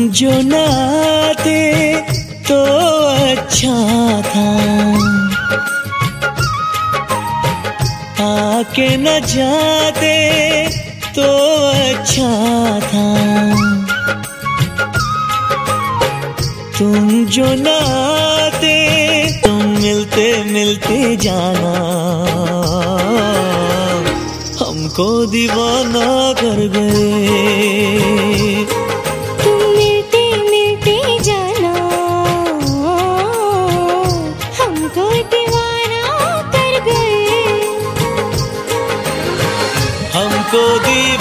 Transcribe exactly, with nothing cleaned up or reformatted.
जो न आते तो अच्छा था, आके न जाते तो अच्छा था। तुम जो न आते, तुम मिलते मिलते जाना हमको दीवाना कर गए। तुम मिलते मिलते जाना हमको दीवाना कर गए। हमको दीवाना